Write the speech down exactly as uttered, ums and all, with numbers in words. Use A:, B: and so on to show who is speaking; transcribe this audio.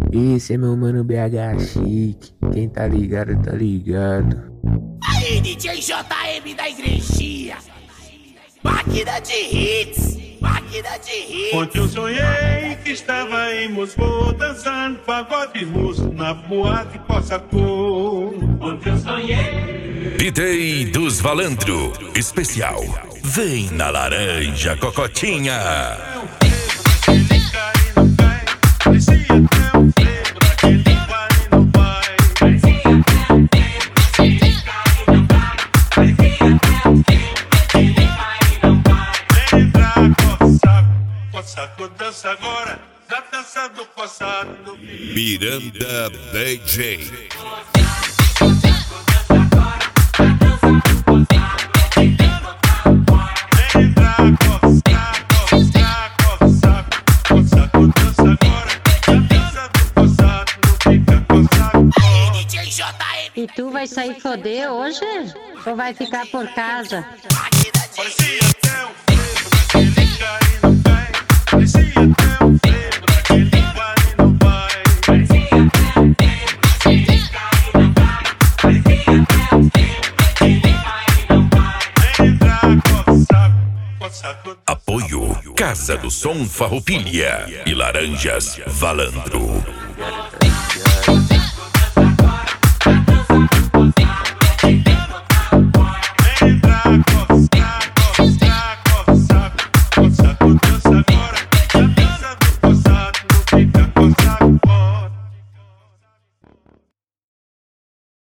A: Esse é meu mano B H Chique. Quem tá ligado, tá ligado.
B: Aí, D J J M da igrejinha. Máquina de hits. Máquina de hits.
C: Ontem eu sonhei que estava em Moscou dançando pagode russo na boate Cossacô. Ontem eu sonhei.
D: D J dos Valandro, especial. Vem na laranja, Cocotinha.
C: Dança agora, na dança do passado.
D: Miranda D J.
E: E tu vai sair foder hoje? Ou vai ficar por casa?
C: Parecia até um frevo naquele cai e não cai. Parecia até um frevo naquele vai e não vai. Parecia até um frevo naquele cai e não cai. Parecia até um frevo naquele vai e não vai. Entra, coça, coça, coça.
D: Apoio Casa do Som Farroupilha e Laranjas Valandro.